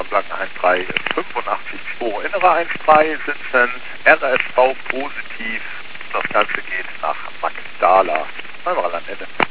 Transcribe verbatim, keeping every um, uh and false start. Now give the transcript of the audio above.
Blankenheim drei fünfundachtzig zwei innere eins drei sitzend, R S V positiv. Das Ganze geht nach Magdala. Beim Rheinland-Ende.